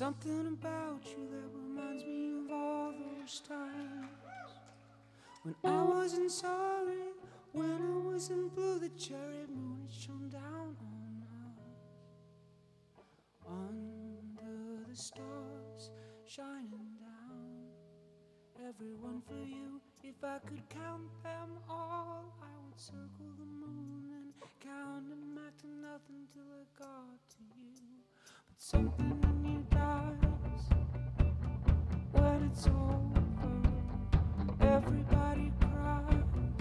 something about you that reminds me of all those times when I wasn't sorry, when I wasn't blue. The cherry moon had shone down on us, under the stars shining down. Everyone for you. If I could count them all, I would circle the moon and count them back to nothing till I got to you. But something in you dies when it's over. Everybody cries.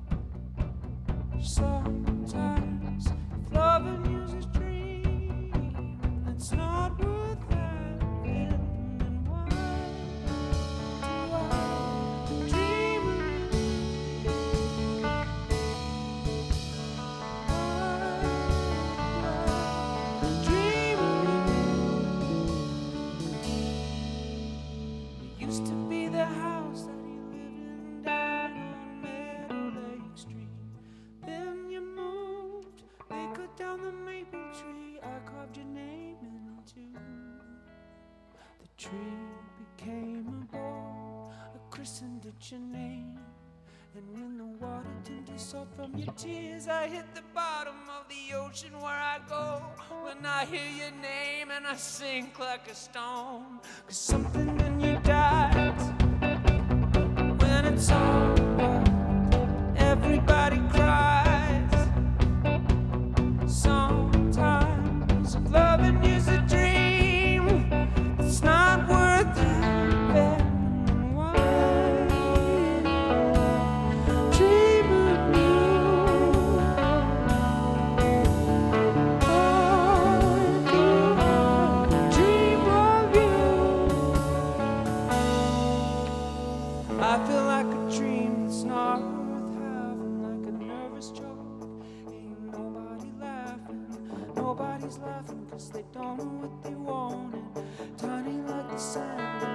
Sometimes if loving you's a dream that's not worth having, then why do I dream of you? I dream of you. It used to be the house that you lived in down on Meadow Lake Street. Then you moved, they cut down the maple tree. I carved your name into the tree. Became a bowl, I christened it your name. And when the water turned to salt from your tears, I hit the bottom of the ocean where I go when I hear your name, and I sink like a stone. 'Cause something in you dies when it's over. Everybody cries. Sometimes if loving you's a dream, it's not worth having. Why dream of you? Dream of you. I feel like a dream that's not worth having, like a nervous joke. Ain't nobody laughing, nobody's laughing, 'cause they don't know what they want. And tiny like the sand